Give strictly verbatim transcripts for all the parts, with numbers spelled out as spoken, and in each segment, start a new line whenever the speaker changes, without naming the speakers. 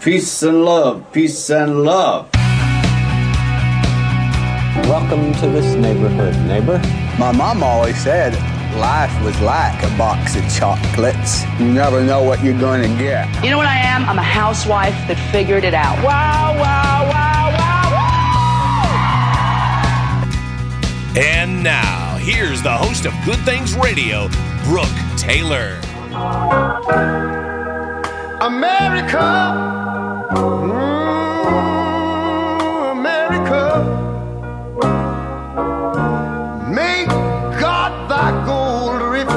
Peace and love, peace and love.
Welcome to this neighborhood, neighbor.
My mom always said life was like a box of chocolates. You never know what you're going to get.
You know what I am? I'm a housewife that figured it out. Wow, wow, wow, wow, wow!
And now, here's the host of Good Things Radio, Brooke Taylor.
America, mm, America, make God thy gold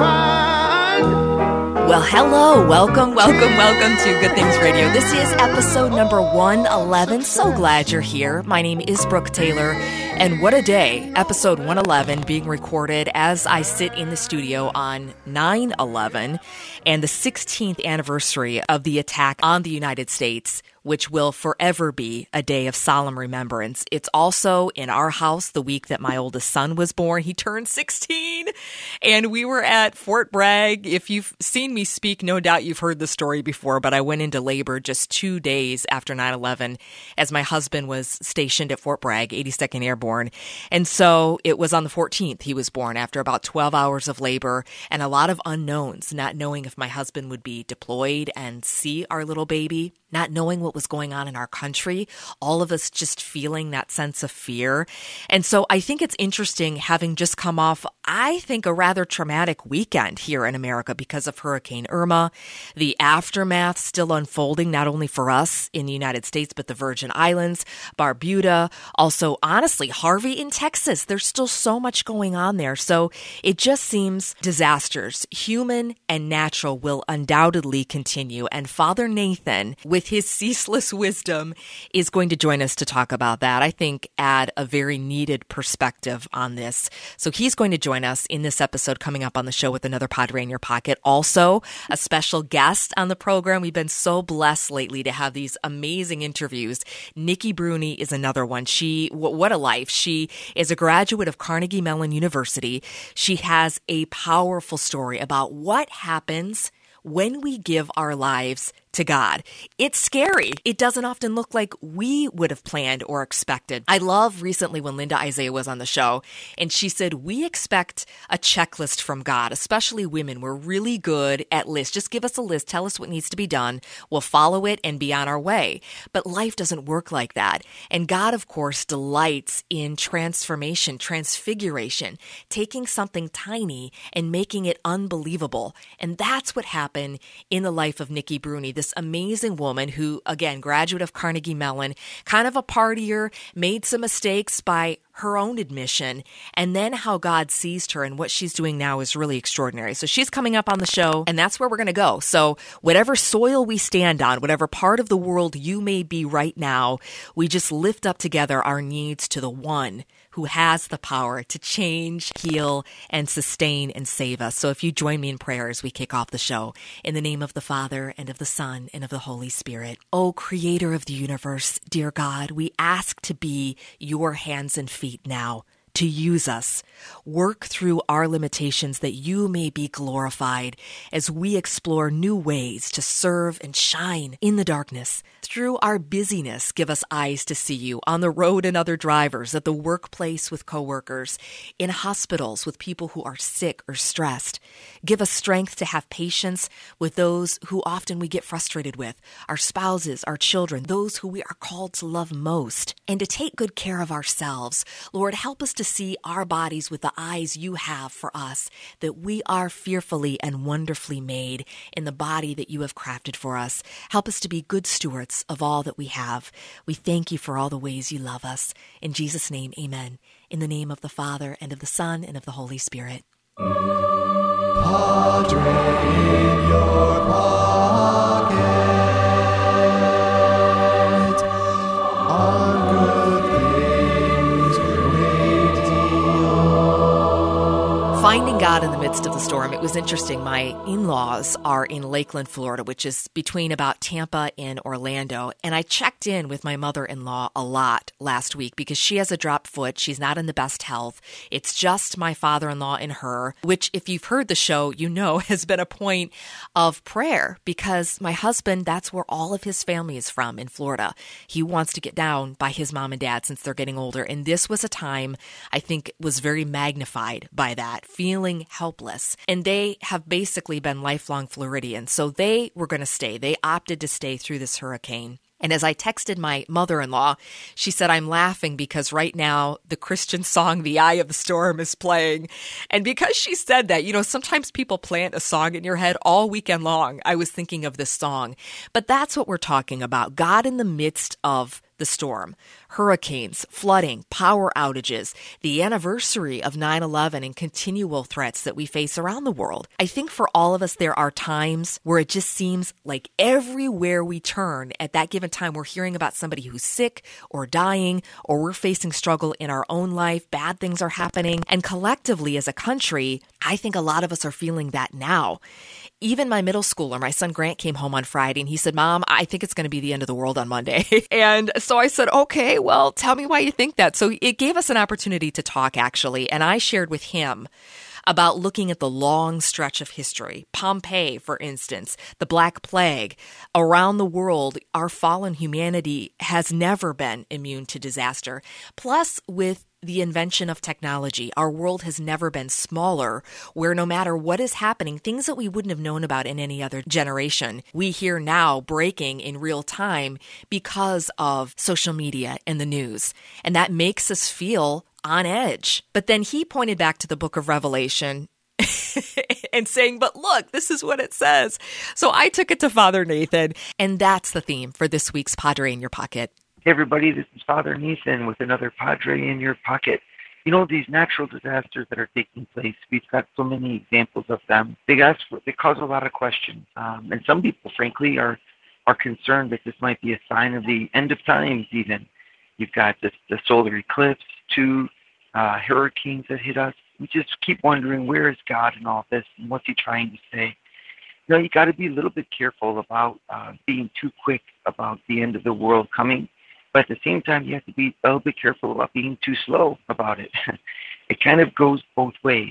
refined.
Well, hello, welcome, welcome, welcome to Good Things Radio. This is episode number one eleven. So glad you're here. My name is Brooke Taylor, and what a day, episode one eleven being recorded as I sit in the studio on nine eleven and the sixteenth anniversary of the attack on the United States, which will forever be a day of solemn remembrance. It's also in our house the week that my oldest son was born. He turned sixteen, and we were at Fort Bragg. If you've seen me speak, no doubt you've heard the story before, but I went into labor just two days after nine eleven as my husband was stationed at Fort Bragg, eighty-second Airborne. And so it was on the fourteenth he was born after about twelve hours of labor and a lot of unknowns, not knowing if my husband would be deployed and see our little baby, not knowing what was going on in our country, all of us just feeling that sense of fear. And so I think it's interesting having just come off, I think, a rather traumatic weekend here in America because of Hurricane Irma, the aftermath still unfolding, not only for us in the United States, but the Virgin Islands, Barbuda, also, honestly, Harvey in Texas. There's still so much going on there. So it just seems disasters, human and natural, will undoubtedly continue. And Father Nathan, with his ceaseless wisdom, is going to join us to talk about that. I think add a very needed perspective on this. So he's going to join us in this episode coming up on the show with another Padre in Your Pocket. Also, a special guest on the program. We've been so blessed lately to have these amazing interviews. Nikki Bruni is another one. She, what a life. She is a graduate of Carnegie Mellon University. She has a powerful story about what happens when we give our lives to God. It's scary. It doesn't often look like we would have planned or expected. I love recently when Linda Isaiah was on the show, and she said, we expect a checklist from God, especially women. We're really good at lists. Just give us a list. Tell us what needs to be done. We'll follow it and be on our way. But life doesn't work like that. And God, of course, delights in transformation, transfiguration, taking something tiny and making it unbelievable. And that's what happened in the life of Nikki Bruni, this amazing woman who, again, graduate of Carnegie Mellon, kind of a partier, made some mistakes by her own admission, and then how God seized her and what she's doing now is really extraordinary. So she's coming up on the show, and that's where we're going to go. So whatever soil we stand on, whatever part of the world you may be right now, we just lift up together our needs to the one who has the power to change, heal, and sustain and save us. So if you join me in prayer as we kick off the show, in the name of the Father, and of the Son, and of the Holy Spirit. O Creator of the universe, dear God, we ask to be your hands and feet now, to use us. Work through our limitations that you may be glorified as we explore new ways to serve and shine in the darkness. Through our busyness, give us eyes to see you on the road and other drivers, at the workplace with coworkers, in hospitals with people who are sick or stressed. Give us strength to have patience with those who often we get frustrated with, our spouses, our children, those who we are called to love most, and to take good care of ourselves. Lord, help us to see our bodies with the eyes you have for us, that we are fearfully and wonderfully made in the body that you have crafted for us. Help us to be good stewards of all that we have. We thank you for all the ways you love us. In Jesus' name, amen. In the name of the Father, and of the Son, and of the Holy Spirit.
Padre in your pocket. On Good Things Radio.
Finding God in the midst of the storm. It was interesting. My in-laws are in Lakeland, Florida, which is between about Tampa and Orlando. And I checked in with my mother-in-law a lot last week because she has a dropped foot. She's not in the best health. It's just my father-in-law and her, which if you've heard the show, you know has been a point of prayer because my husband, that's where all of his family is from in Florida. He wants to get down by his mom and dad since they're getting older. And this was a time I think was very magnified by that, feeling helpless. And they have basically been lifelong Floridians. So they were going to stay. They opted to stay through this hurricane. And as I texted my mother-in-law, she said, I'm laughing because right now the Christian song, The Eye of the Storm, is playing. And because she said that, you know, sometimes people plant a song in your head all weekend long. I was thinking of this song. But that's what we're talking about. God in the midst of the storm, hurricanes, flooding, power outages, the anniversary of nine eleven and continual threats that we face around the world. I think for all of us, there are times where it just seems like everywhere we turn at that given time, we're hearing about somebody who's sick or dying, or we're facing struggle in our own life. Bad things are happening. And collectively as a country, I think a lot of us are feeling that now. Even my middle schooler, my son Grant, came home on Friday and he said, Mom, I think it's going to be the end of the world on Monday. And so I said, okay, well, tell me why you think that. So it gave us an opportunity to talk, actually. And I shared with him about looking at the long stretch of history. Pompeii, for instance, the Black Plague. Around the world, our fallen humanity has never been immune to disaster. Plus, with the invention of technology, our world has never been smaller, where no matter what is happening, things that we wouldn't have known about in any other generation, we hear now breaking in real time because of social media and the news. And that makes us feel on edge. But then he pointed back to the book of Revelation and saying, but look, this is what it says. So I took it to Father Nathan, and that's the theme for this week's Padre in Your Pocket.
Hey everybody, this is Father Nathan with another Padre in Your Pocket. You know, these natural disasters that are taking place, we've got so many examples of them. They ask for, they cause a lot of questions. Um, and some people, frankly, are are concerned that this might be a sign of the end of times even. You've got this, the solar eclipse, two uh, hurricanes that hit us. We just keep wondering, where is God in all this, and what's he trying to say? You know, you got to be a little bit careful about uh, being too quick about the end of the world coming. But at the same time, you have to be a little bit careful about being too slow about it. It kind of goes both ways.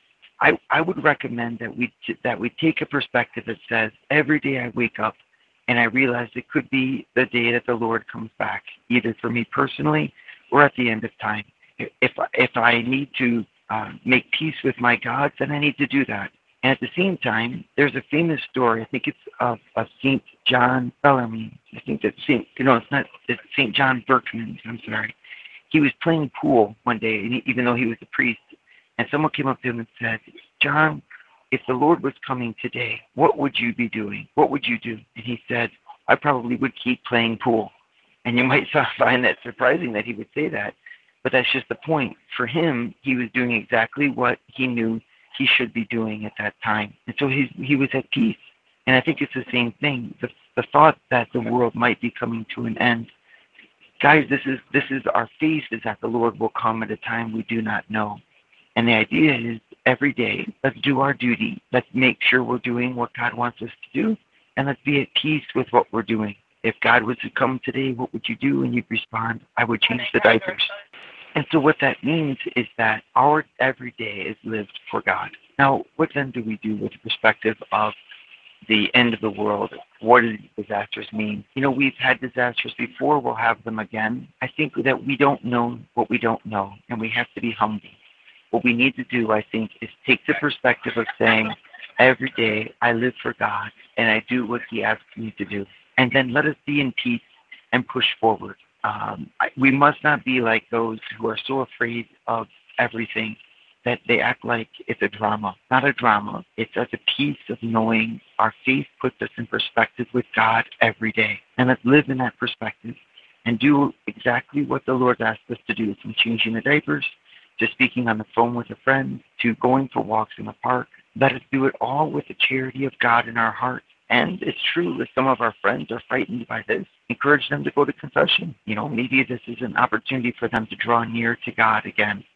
I, I would recommend that we that we take a perspective that says, every day I wake up and I realize it could be the day that the Lord comes back, either for me personally or at the end of time. If, if I need to uh, make peace with my God, then I need to do that. And at the same time, there's a famous story. I think it's of, of Saint John Bellarmine. I think that's Saint, you know, it's not, it's Saint John Berkman. I'm sorry. He was playing pool one day, and he, even though he was a priest, and someone came up to him and said, John, if the Lord was coming today, what would you be doing? What would you do? And he said, I probably would keep playing pool. And you might find that surprising that he would say that, but that's just the point. For him, he was doing exactly what he knew he should be doing at that time. And so he, he was at peace. And I think it's the same thing. The, the thought that the world might be coming to an end. Guys, this is this is our faith is that the Lord will come at a time we do not know. And the idea is every day, let's do our duty. Let's make sure we're doing what God wants us to do. And let's be at peace with what we're doing. If God was to come today, what would you do? And you'd respond, I would change the diapers. And so what that means is that our every day is lived for God. Now, what then do we do with the perspective of the end of the world? What do disasters mean? You know, we've had disasters before. We'll have them again. I think that we don't know what we don't know, and we have to be humble. What we need to do, I think, is take the perspective of saying, every day I live for God, and I do what he asks me to do. And then let us be in peace and push forward. Um, I, we must not be like those who are so afraid of everything that they act like it's a drama. Not a drama. It's as a piece of knowing our faith puts us in perspective with God every day. And let's live in that perspective and do exactly what the Lord asked us to do, from changing the diapers to speaking on the phone with a friend to going for walks in the park. Let us do it all with the charity of God in our hearts. And it's true, if some of our friends are frightened by this, encourage them to go to confession. You know, maybe this is an opportunity for them to draw near to God again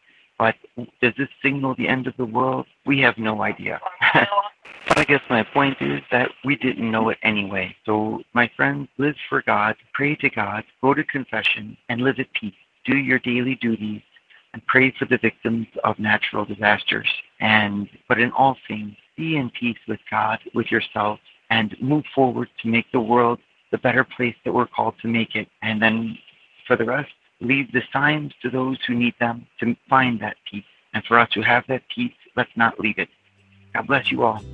But does this signal the end of the world? We have no idea. But I guess my point is that we didn't know it anyway. So, my friends, live for God, pray to God, go to confession, and live at peace. Do your daily duties and pray for the victims of natural disasters. And but in all things, be in peace with God, with yourself, and move forward to make the world the better place that we're called to make it. And then for the rest, leave the signs to those who need them to find that peace. And for us who have that peace, let's not leave it. God bless you all.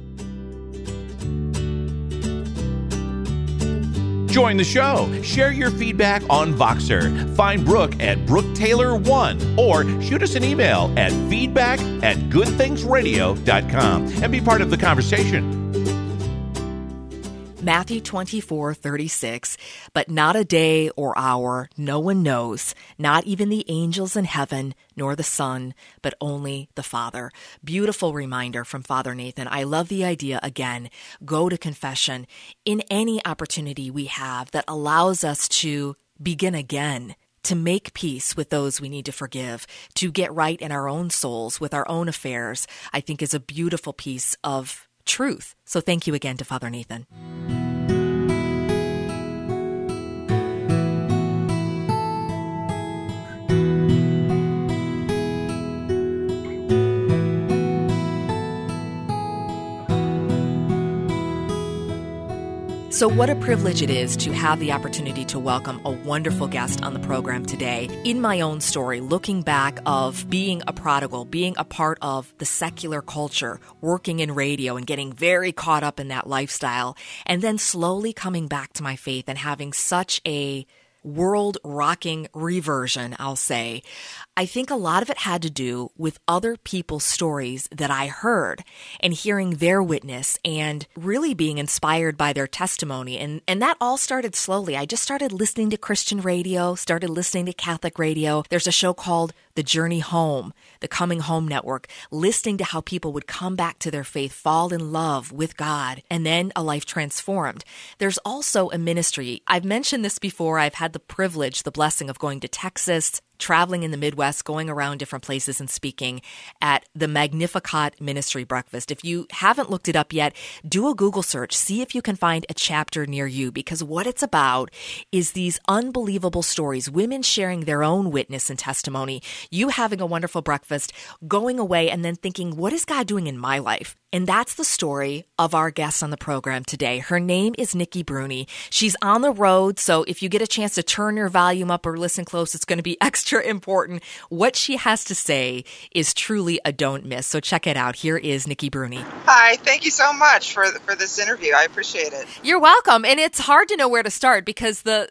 Join the show. Share your feedback on Voxer. Find Brooke at Brooke Taylor one or shoot us an email at feedback at good things radio dot com and be part of the conversation.
Matthew twenty-four thirty-six, but not a day or hour, no one knows, not even the angels in heaven, nor the Son, but only the Father. Beautiful reminder from Father Nathan. I love the idea, again, go to confession in any opportunity we have that allows us to begin again, to make peace with those we need to forgive, to get right in our own souls with our own affairs, I think is a beautiful piece of truth. So thank you again to Father Nathan. So what a privilege it is to have the opportunity to welcome a wonderful guest on the program today. In my own story, looking back of being a prodigal, being a part of the secular culture, working in radio and getting very caught up in that lifestyle, and then slowly coming back to my faith and having such a world-rocking reversion, I'll say. I think a lot of it had to do with other people's stories that I heard and hearing their witness and really being inspired by their testimony. And, and that all started slowly. I just started listening to Christian radio, started listening to Catholic radio. There's a show called The Journey Home, the Coming Home Network, listening to how people would come back to their faith, fall in love with God, and then a life transformed. There's also a ministry. I've mentioned this before. I've had the privilege, the blessing of going to Texas, traveling in the Midwest, going around different places and speaking at the Magnificat Ministry Breakfast. If you haven't looked it up yet, do a Google search. See if you can find a chapter near you, because what it's about is these unbelievable stories, women sharing their own witness and testimony, you having a wonderful breakfast, going away and then thinking, what is God doing in my life? And that's the story of our guest on the program today. Her name is Nikki Bruni. She's on the road, so if you get a chance to turn your volume up or listen close, it's going to be extra important. What she has to say is truly a don't miss. So check it out. Here is Nikki Bruni.
Hi, thank you so much for for this interview. I appreciate it.
You're welcome. And it's hard to know where to start because the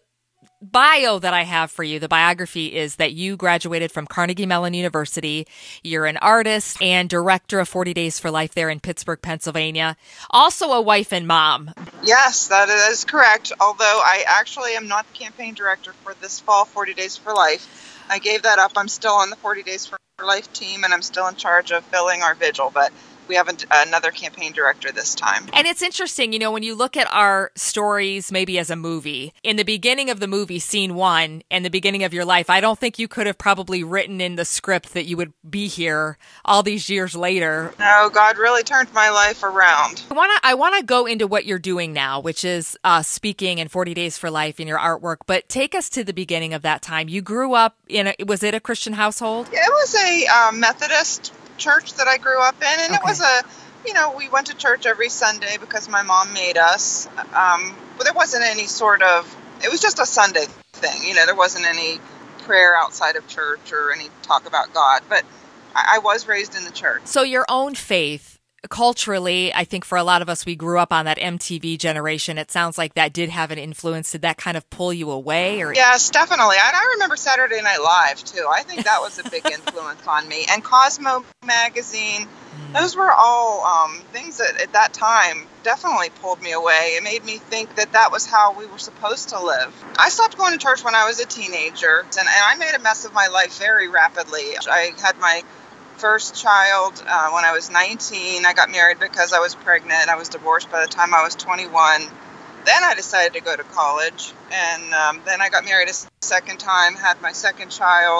bio that I have for you, the biography, is that you graduated from Carnegie Mellon University. You're an artist and director of forty Days for Life there in Pittsburgh, Pennsylvania. Also a wife and mom.
Yes, that is correct. Although I actually am not the campaign director for this fall forty Days for Life. I gave that up. I'm still on the forty Days for Life team, and I'm still in charge of filling our vigil. But we have an, another campaign director this time.
And it's interesting, you know, when you look at our stories maybe as a movie, in the beginning of the movie, scene one, and the beginning of your life, I don't think you could have probably written in the script that you would be here all these years later.
No, God really turned my life around.
I want to I want to go into what you're doing now, which is uh, speaking in forty Days for Life in your artwork, but take us to the beginning of that time. You grew up in, a, was it a Christian household?
It was a um, Methodist church that I grew up in, and okay. It was a, you know, we went to church every Sunday because my mom made us, um, but there wasn't any sort of, it was just a Sunday thing, you know, there wasn't any prayer outside of church or any talk about God, but I, I was raised in the church. So your own faith, culturally, I think for a lot of us, we grew up on that M T V generation. It sounds like that did have an influence. Did that kind of pull you away? Or yes, definitely. And I remember Saturday Night Live, too. I think that was a big influence on me. And Cosmo magazine, mm. those were all um, things that at that time definitely pulled me away. It made me think that that was how we were supposed to live. I stopped going to church when I was a teenager, and, and I made a mess of my life very rapidly. I had my first child uh, when I was nineteen. I got married because I was pregnant. I was divorced by the time I was twenty-one. Then I decided to go to college, and um, then I got married a second time, had my second child,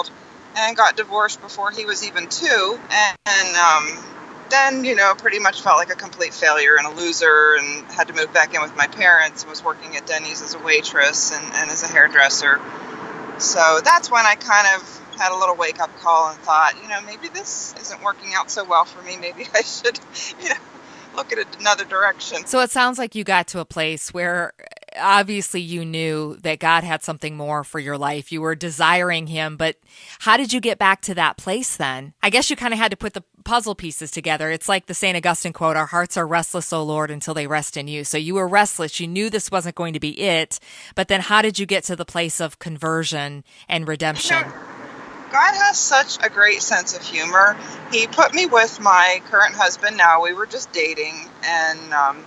and got divorced before he was even two. And, and um, then, you know, pretty much felt like a complete failure and a loser, and had to move back in with my parents, and was working at Denny's as a waitress and, and as a hairdresser. So that's when I kind of had a little wake-up call and thought, you know, maybe this isn't working out so well for me. Maybe I should, you know, look at another direction.
So it sounds like you got to a place where obviously you knew that God had something more for your life. You were desiring him, but how did you get back to that place then? I guess you kind of had to put the puzzle pieces together. It's like the Saint Augustine quote, our hearts are restless, O Lord, until they rest in you. So you were restless. You knew this wasn't going to be it, but then how did you get to the place of conversion and redemption?
You know, God has such a great sense of humor. He put me with my current husband. Now, we were just dating, and um,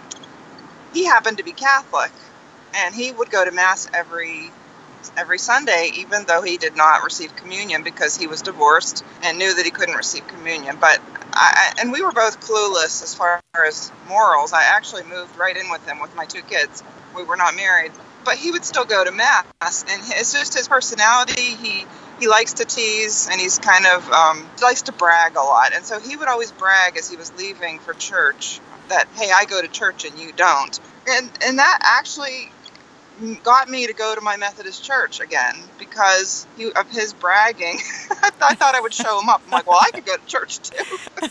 he happened to be Catholic, and he would go to Mass every every Sunday, even though he did not receive communion because he was divorced and knew that he couldn't receive communion. But I, and we were both clueless as far as morals. I actually moved right in with him with my two kids. We were not married, but he would still go to Mass, and it's just his personality. He He likes to tease, and he's kind of, um, he likes to brag a lot. And so he would always brag as he was leaving for church that, hey, I go to church and you don't. And and that actually got me to go to my Methodist church again because he, of his bragging. I thought I would show him up. I'm like, well, I could go to church too.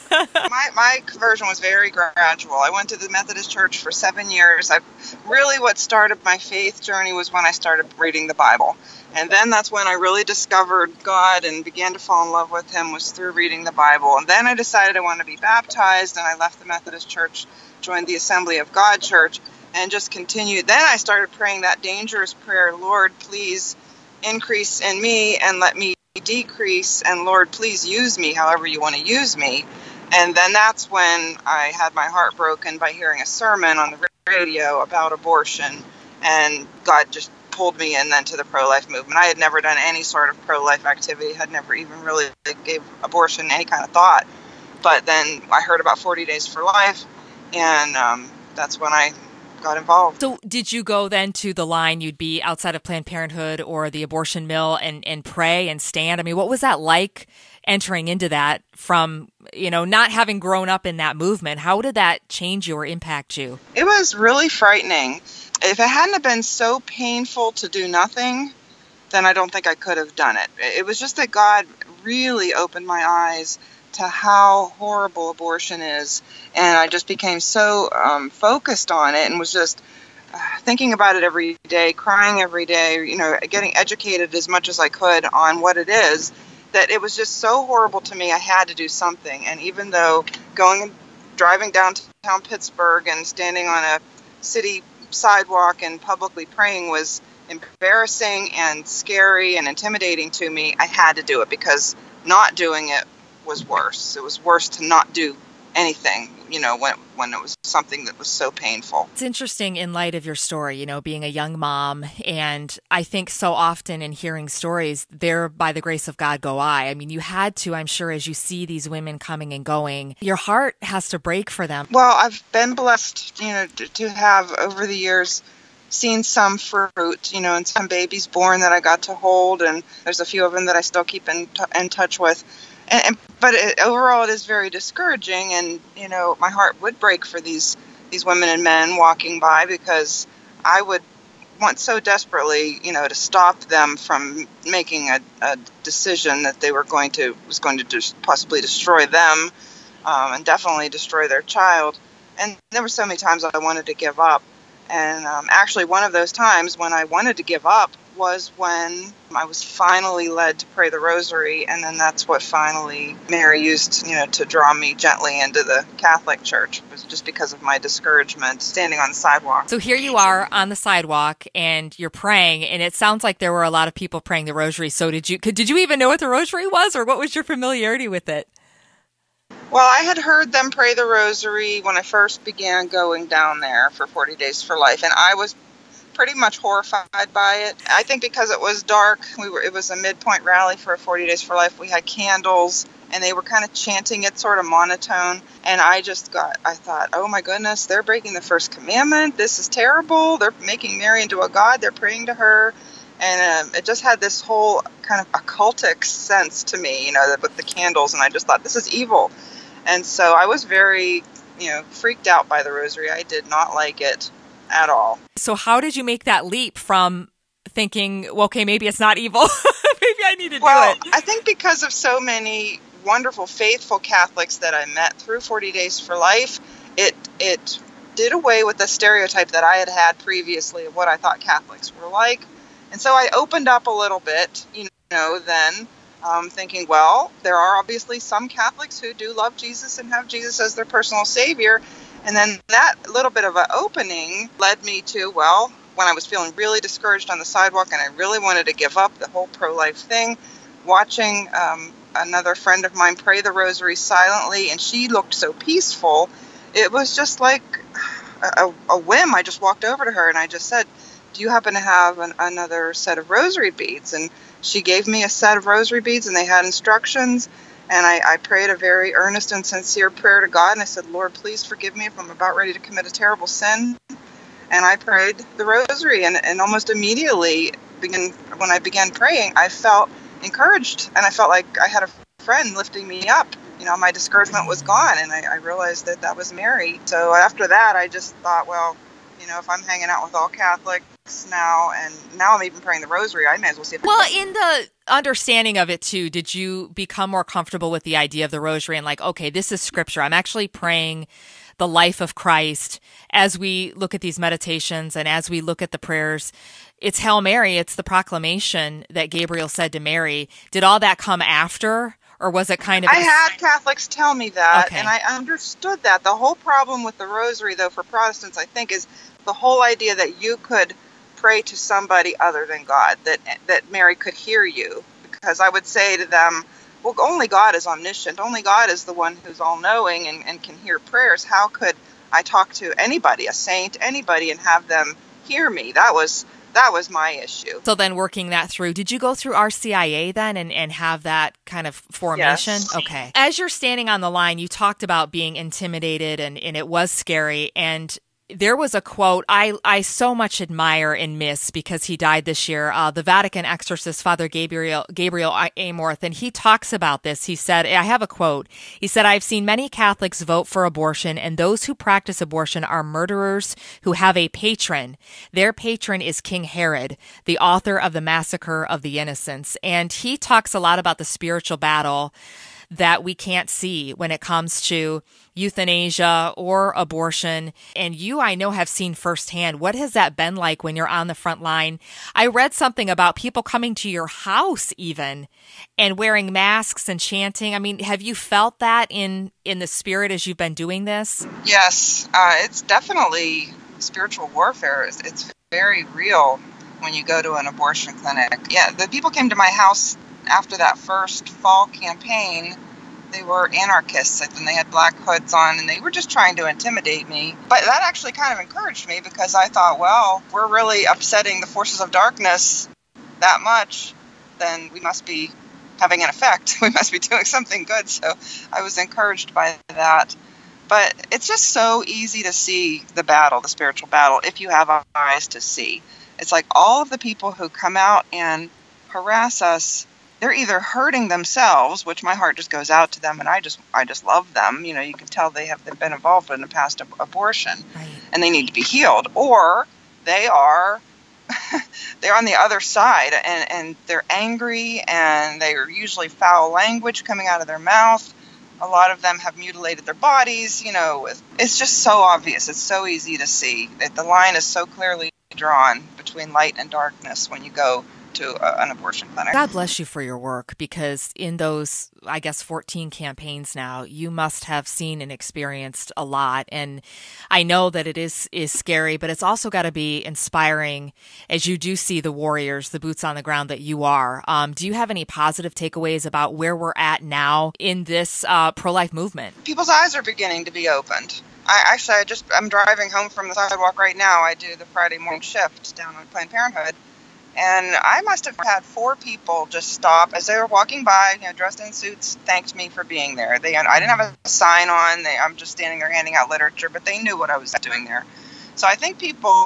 my my conversion was very gradual. I went to the Methodist church for seven years. I really what started my faith journey was when I started reading the Bible. And then that's when I really discovered God and began to fall in love with him, was through reading the Bible. And then I decided I wanted to be baptized, and I left the Methodist church, joined the Assembly of God church, and just continued. Then I started praying that dangerous prayer, Lord, please increase in me and let me decrease, and Lord, please use me however you want to use me. And then that's when I had my heart broken by hearing a sermon on the radio about abortion, and God just pulled me in then to the pro-life movement. I had never done any sort of pro-life activity, had never even really gave abortion any kind of thought. But then I heard about forty days for life, and um, that's when I got involved.
So did you go then to the line, you'd be outside of Planned Parenthood or the abortion mill and, and pray and stand? I mean, what was that like entering into that from, you know, not having grown up in that movement? How did that change you or impact you?
It was really frightening. If it hadn't have been so painful to do nothing, then I don't think I could have done it. It was just that God really opened my eyes to how horrible abortion is. And I just became so um, focused on it and was just uh, thinking about it every day, crying every day, you know, getting educated as much as I could on what it is, that it was just so horrible to me. I had to do something. And even though going and driving downtown Pittsburgh and standing on a city sidewalk and publicly praying was embarrassing and scary and intimidating to me, I had to do it because not doing it was worse. It was worse to not do anything, you know, when when it was something that was so painful.
It's interesting in light of your story, you know, being a young mom, and I think so often in hearing stories, there by the grace of God go I. I mean, you had to, I'm sure, as you see these women coming and going, your heart has to break for them.
Well, I've been blessed, you know, to, to have over the years seen some fruit, you know, and some babies born that I got to hold, and there's a few of them that I still keep in, t- in touch with. And, and but it, overall, it is very discouraging, and you know, my heart would break for these these women and men walking by because I would want so desperately, you know, to stop them from making a, a decision that they were going to was going to just possibly destroy them, um, and definitely destroy their child. And there were so many times I wanted to give up. And um, actually, one of those times when I wanted to give up was when I was finally led to pray the rosary, and then that's what finally Mary used, you know, to draw me gently into the Catholic Church. It was just because of my discouragement standing on the sidewalk.
So here you are on the sidewalk, and you're praying, and it sounds like there were a lot of people praying the rosary. So did you? Did you even know what the rosary was, or what was your familiarity with it?
Well, I had heard them pray the rosary when I first began going down there for forty days for life, and I was pretty much horrified by it. I think because it was dark, we were it was a midpoint rally for forty days for life. We had candles, and they were kind of chanting it sort of monotone, and I just got, I thought, oh my goodness, they're breaking the first commandment. This is terrible. They're making Mary into a god. They're praying to her. And um, it just had this whole kind of occultic sense to me, you know, with the candles. And I just thought, this is evil. And so I was very, you know, freaked out by the rosary. I did not like it at all.
So how did you make that leap from thinking, well, okay, maybe it's not evil. Maybe I need to
well,
do it.
I think because of so many wonderful, faithful Catholics that I met through forty Days for Life, it it did away with the stereotype that I had had previously of what I thought Catholics were like. And so I opened up a little bit, you know, then um, thinking, well, there are obviously some Catholics who do love Jesus and have Jesus as their personal savior. And then that little bit of an opening led me to, well, when I was feeling really discouraged on the sidewalk and I really wanted to give up the whole pro-life thing, watching um, another friend of mine pray the rosary silently, and she looked so peaceful, it was just like a, a whim. I just walked over to her and I just said, do you happen to have an, another set of rosary beads? And she gave me a set of rosary beads, and they had instructions. And I, I prayed a very earnest and sincere prayer to God. And I said, Lord, please forgive me if I'm about ready to commit a terrible sin. And I prayed the rosary. And, and almost immediately, begin, when I began praying, I felt encouraged. And I felt like I had a friend lifting me up. You know, my discouragement was gone. And I, I realized that that was Mary. So after that, I just thought, well, you know, if I'm hanging out with all Catholics now, and now I'm even praying the rosary, I may as well see if
Well, in the understanding of it too, did you become more comfortable with the idea of the rosary and like, okay, this is scripture. I'm actually praying the life of Christ. As we look at these meditations and as we look at the prayers, it's Hail Mary, it's the proclamation that Gabriel said to Mary. Did all that come after? Or was it kind of...
I had Catholics tell me that,
okay.
and I understood that. The whole problem with the rosary, though, for Protestants, I think, is the whole idea that you could pray to somebody other than God, that that Mary could hear you. Because I would say to them, well, only God is omniscient. Only God is the one who's all-knowing and, and can hear prayers. How could I talk to anybody, a saint, anybody, and have them hear me? That was... That was my issue.
So then working that through, did you go through R C I A then and, and have that kind of formation?
Yes.
Okay. As you're standing on the line, you talked about being intimidated and, and it was scary. And there was a quote I, I so much admire and miss because he died this year, uh, the Vatican exorcist, Father Gabriel Gabriel Amorth, and he talks about this. He said, I have a quote. He said, I've seen many Catholics vote for abortion, and those who practice abortion are murderers who have a patron. Their patron is King Herod, the author of the massacre of the innocents. And he talks a lot about the spiritual battle that we can't see when it comes to euthanasia or abortion. And you, I know, have seen firsthand. What has that been like when you're on the front line? I read something about people coming to your house even and wearing masks and chanting. I mean, have you felt that in, in the spirit as you've been doing this?
Yes, uh, it's definitely spiritual warfare. It's, it's very real when you go to an abortion clinic. Yeah, the people came to my house after that first fall campaign. They were anarchists, and they had black hoods on, and they were just trying to intimidate me. But that actually kind of encouraged me because I thought, well, we're really upsetting the forces of darkness that much, then we must be having an effect. We must be doing something good. So I was encouraged by that. But it's just so easy to see the battle, the spiritual battle, if you have eyes to see. It's like all of the people who come out and harass us, they're either hurting themselves, which my heart just goes out to them, and I just I just love them. You know, you can tell they have they've been involved in a past ab- abortion,
right,
and they need to be healed. Or they are they're on the other side, and, and they're angry, and they're usually foul language coming out of their mouth. A lot of them have mutilated their bodies. You know, it's just so obvious. It's so easy to see that the line is so clearly drawn between light and darkness when you go to a, an abortion clinic.
God bless you for your work, because in those, I guess, fourteen campaigns now, you must have seen and experienced a lot. And I know that it is, is scary, but it's also got to be inspiring as you do see the warriors, the boots on the ground that you are. Um, do you have any positive takeaways about where we're at now in this uh, pro-life movement?
People's eyes are beginning to be opened. I actually, I just, I'm driving home from the sidewalk right now. I do the Friday morning shift down on Planned Parenthood. And I must have had four people just stop as they were walking by, you know, dressed in suits, thanked me for being there. They, I didn't have a sign on. They, I'm just standing there handing out literature, but they knew what I was doing there. So I think people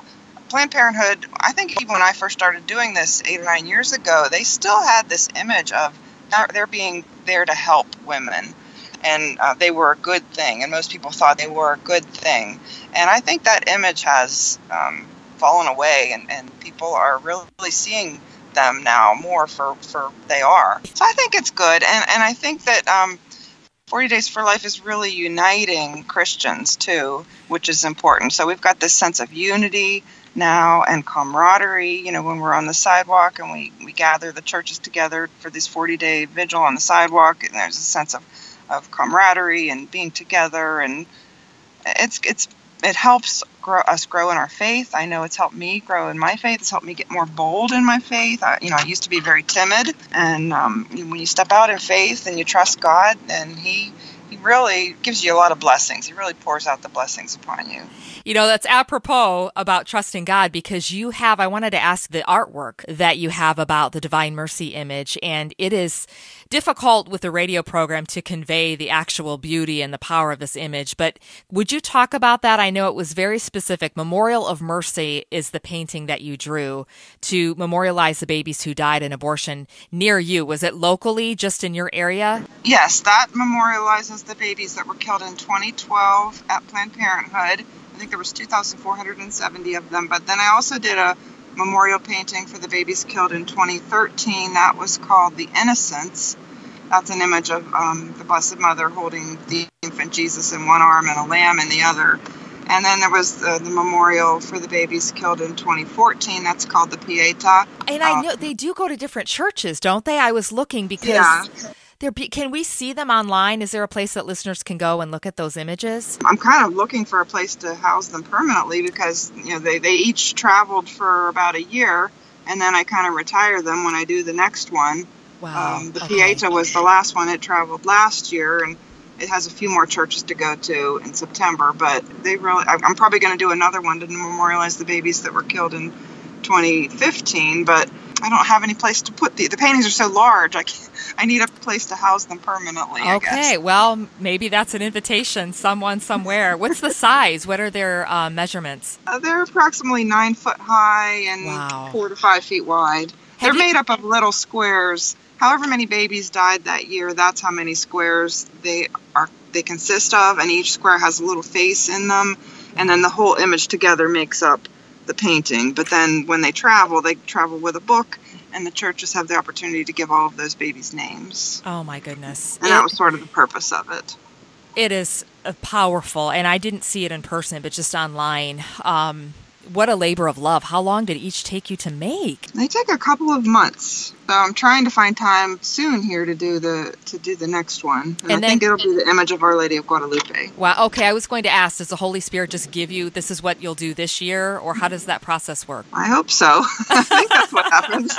Planned Parenthood, I think even when I first started doing this eight or nine years ago, they still had this image of they're being there to help women. And uh, they were a good thing. And most people thought they were a good thing. And I think that image has um, fallen away. And, and people are really seeing them now more for, for they are. So I think it's good. And, and I think that um, forty Days for Life is really uniting Christians, too, which is important. So we've got this sense of unity now and camaraderie, you know, when we're on the sidewalk and we, we gather the churches together for this forty-day vigil on the sidewalk, and there's a sense of, of camaraderie and being together, and it's it's it helps grow, us grow in our faith. I know it's helped me grow in my faith. It's helped me get more bold in my faith. I, you know, I used to be very timid, and um, when you step out in faith and you trust God, and He He really gives you a lot of blessings. He really pours out the blessings upon you.
You know, that's apropos about trusting God, because you have, I wanted to ask the artwork that you have about the Divine Mercy image, and it is difficult with the radio program to convey the actual beauty and the power of this image. But would you talk about that? I know it was very specific. Memorial of Mercy is the painting that you drew to memorialize the babies who died in abortion near you. Was it locally, just in your area?
Yes, that memorializes the babies that were killed in twenty twelve at Planned Parenthood. I think there was two thousand four hundred seventy of them. But then I also did a memorial painting for the babies killed in twenty thirteen. That was called The Innocents. That's an image of um, the Blessed Mother holding the infant Jesus in one arm and a lamb in the other. And then there was the, the memorial for the babies killed in twenty fourteen. That's called the Pieta.
And I know they do go to different churches, don't they? I was looking because...
Yeah.
There be, can we see them online? Is there a place that listeners can go and look at those images?
I'm kind of looking for a place to house them permanently because, you know, they, they each traveled for about a year, and then I kind of retire them when I do the next one.
Wow.
Um, the
okay.
Pieta was the last one. It traveled last year, and it has a few more churches to go to in September, but they really, I'm probably going to do another one to memorialize the babies that were killed in twenty fifteen, but I don't have any place to put the, the paintings are so large. I can't, I need a place to house them permanently, I
okay,
guess.
Well, maybe that's an invitation, someone somewhere. What's the size? What are their uh, measurements?
Uh, they're approximately nine foot high and
wow.
four to five feet wide.
Have
they're
you...
made up of little squares. However many babies died that year, that's how many squares they are. They consist of, and each square has a little face in them, and then the whole image together makes up the painting. But then when they travel, they travel with a book, and the churches have the opportunity to give all of those babies names.
Oh my goodness.
And
it,
that was sort of the purpose of it.
It is uh, powerful, and I didn't see it in person, but just online. Um, what a labor of love. How long did each take you to make?
They take a couple of months. So I'm trying to find time soon here to do the to do the next one. And,
and
I
then,
think it'll be the image of Our Lady of Guadalupe.
Wow. Okay, I was going to ask, does the Holy Spirit just give you, this is what you'll do this year, or how does that process work?
I hope so. I think that's what happens.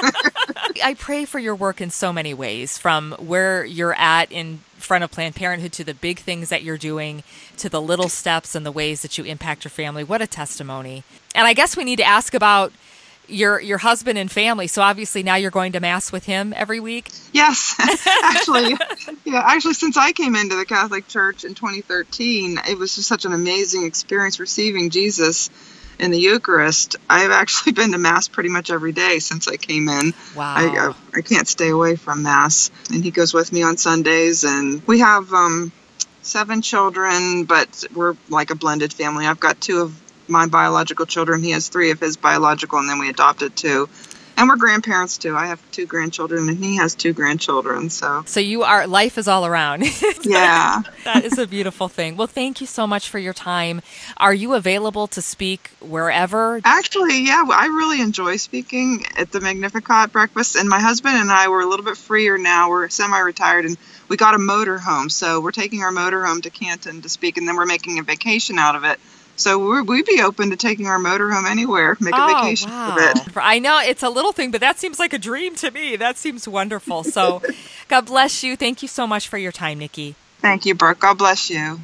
I pray for your work in so many ways, from where you're at in front of Planned Parenthood to the big things that you're doing, to the little steps and the ways that you impact your family. What a testimony. And I guess we need to ask about your your husband and family. So obviously now you're going to Mass with him every week?
Yes. Actually, yeah, actually since I came into the Catholic Church in twenty thirteen, it was just such an amazing experience receiving Jesus in the Eucharist. I've actually been to Mass pretty much every day since I came in.
Wow.
I, I, I can't stay away from Mass. And he goes with me on Sundays. And we have um, seven children, but we're like a blended family. I've got two of my biological children. He has three of his biological, and then we adopted two. And we're grandparents, too. I have two grandchildren, and he has two grandchildren. So
so you are, life is all around.
Yeah.
That is a beautiful thing. Well, thank you so much for your time. Are you available to speak wherever?
Actually, yeah, I really enjoy speaking at the Magnificat breakfast. And my husband and I were a little bit freer now. We're semi-retired, and we got a motorhome. So we're taking our motorhome to Canton to speak, and then we're making a vacation out of it. So we're, we'd be open to taking our motorhome anywhere, make a
oh,
vacation
wow.
of it.
I know it's a little thing, but that seems like a dream to me. That seems wonderful. So God bless you. Thank you so much for your time, Nikki.
Thank you, Brooke. God bless you.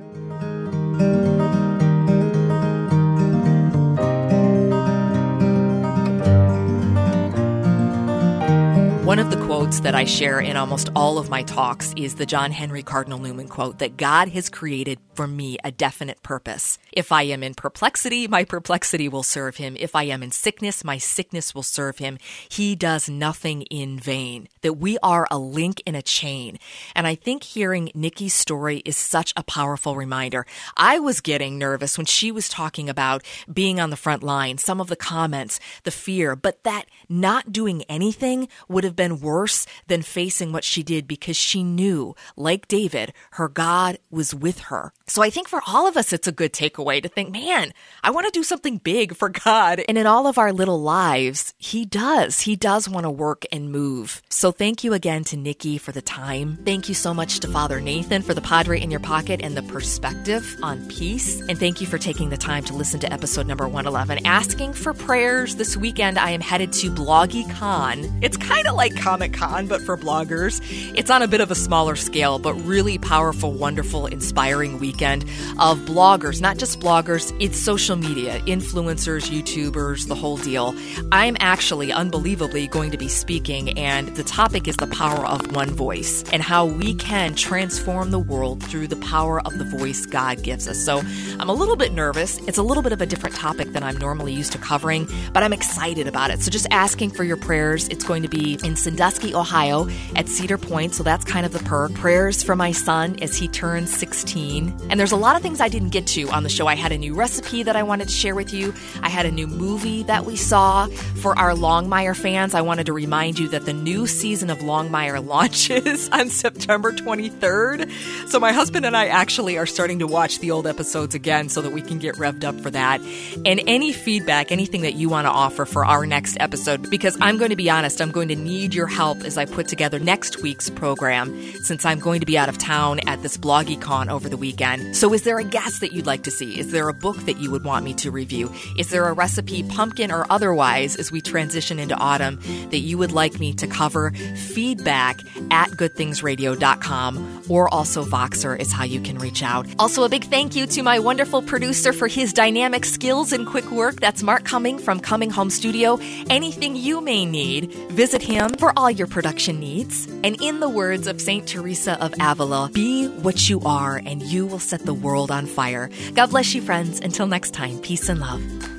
One of the quotes that I share in almost all of my talks is the John Henry Cardinal Newman quote that God has created for me a definite purpose. If I am in perplexity, my perplexity will serve him. If I am in sickness, my sickness will serve him. He does nothing in vain. That we are a link in a chain. And I think hearing Nikki's story is such a powerful reminder. I was getting nervous when she was talking about being on the front line, some of the comments, the fear, but that not doing anything would have been worse than facing what she did because she knew, like David, her God was with her. So I think for all of us, it's a good takeaway to think, man, I want to do something big for God. And in all of our little lives, he does. He does want to work and move. So thank you again to Nikki for the time. Thank you so much to Father Nathan for the Padre in your pocket and the perspective on peace. And thank you for taking the time to listen to episode number one eleven. Asking for prayers. This weekend, I am headed to BloggyCon. It's kind of like Comic-Con, but for bloggers. It's on a bit of a smaller scale, but really powerful, wonderful, inspiring weekend of bloggers, not just bloggers, it's social media, influencers, YouTubers, the whole deal. I'm actually unbelievably going to be speaking, and the topic is the power of one voice and how we can transform the world through the power of the voice God gives us. So I'm a little bit nervous. It's a little bit of a different topic than I'm normally used to covering, but I'm excited about it. So just asking for your prayers. It's going to be in Sandusky, Ohio at Cedar Point. So that's kind of the perk. Prayers for my son as he turns sixteen. And there's a lot of things I didn't get to on the show. I had a new recipe that I wanted to share with you. I had a new movie that we saw. For our Longmire fans, I wanted to remind you that the new season of Longmire launches on September twenty-third. So my husband and I actually are starting to watch the old episodes again so that we can get revved up for that. And any feedback, anything that you want to offer for our next episode, because I'm going to be honest, I'm going to need your help as I put together next week's program since I'm going to be out of town at this BloggyCon over the weekend. So is there a guest that you'd like to see? Is there a book that you would want me to review? Is there a recipe, pumpkin or otherwise, as we transition into autumn that you would like me to cover? Feedback at good things radio dot com or also Voxer is how you can reach out. Also, a big thank you to my wonderful producer for his dynamic skills and quick work. That's Mark Cumming from Cumming Home Studio. Anything you may need, visit him for all your production needs. And in the words of Saint Teresa of Avila, be what you are and you will set the world on fire. God bless you, friends. Until next time, peace and love.